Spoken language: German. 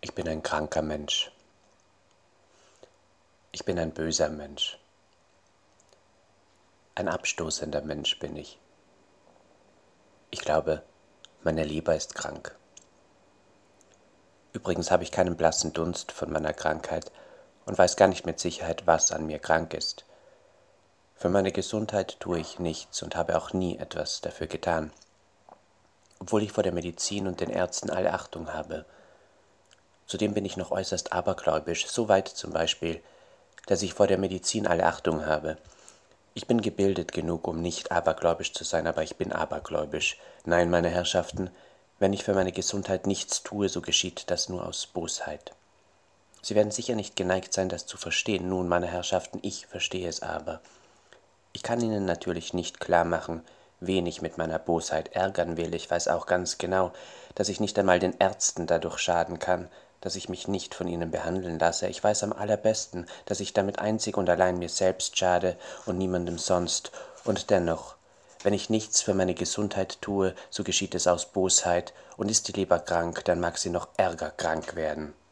Ich bin ein kranker Mensch. Ich bin ein böser Mensch. Ein abstoßender Mensch bin ich. Ich glaube, meine Leber ist krank. Übrigens habe ich keinen blassen Dunst von meiner Krankheit und weiß gar nicht mit Sicherheit, was an mir krank ist. Für meine Gesundheit tue ich nichts und habe auch nie etwas dafür getan, obwohl ich vor der Medizin und den Ärzten alle Achtung habe. Zudem bin ich noch äußerst abergläubisch, so weit zum Beispiel, dass ich vor der Medizin alle Achtung habe. Ich bin gebildet genug, um nicht abergläubisch zu sein, aber ich bin abergläubisch. Nein, meine Herrschaften, wenn ich für meine Gesundheit nichts tue, so geschieht das nur aus Bosheit. Sie werden sicher nicht geneigt sein, das zu verstehen. Nun, meine Herrschaften, ich verstehe es aber. Ich kann Ihnen natürlich nicht klar machen, wen ich mit meiner Bosheit ärgern will. Ich weiß auch ganz genau, dass ich nicht einmal den Ärzten dadurch schaden kann, dass ich mich nicht von ihnen behandeln lasse. Ich weiß am allerbesten, dass ich damit einzig und allein mir selbst schade und niemandem sonst. Und dennoch, wenn ich nichts für meine Gesundheit tue, so geschieht es aus Bosheit, und ist die Leber krank, dann mag sie noch ärger krank werden.